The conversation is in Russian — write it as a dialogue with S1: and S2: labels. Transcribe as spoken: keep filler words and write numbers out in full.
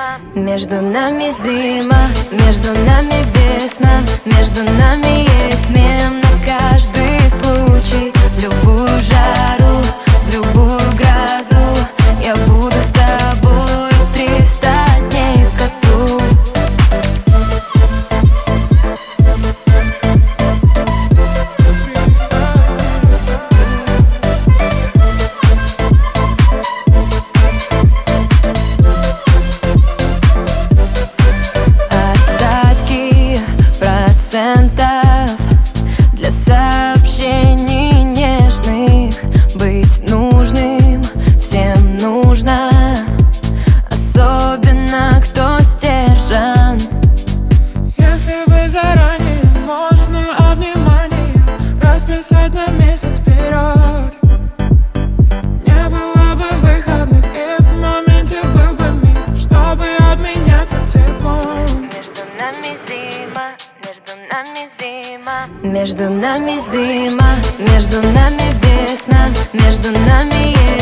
S1: Между нами зима, между нами весна, между нами есть мем на каждый случай. В любую жару, в любую грозу я буду с тобой триста дней в году. Для сообщений нежных быть нужным всем нужно, особенно кто стержен.
S2: Если бы заранее можно о внимании расписать на месяц вперед, не было бы выходных, и в моменте был бы миг, чтобы обменяться теплом.
S1: Между нами зима, между нами зима, между нами зима, между нами весна, между нами есть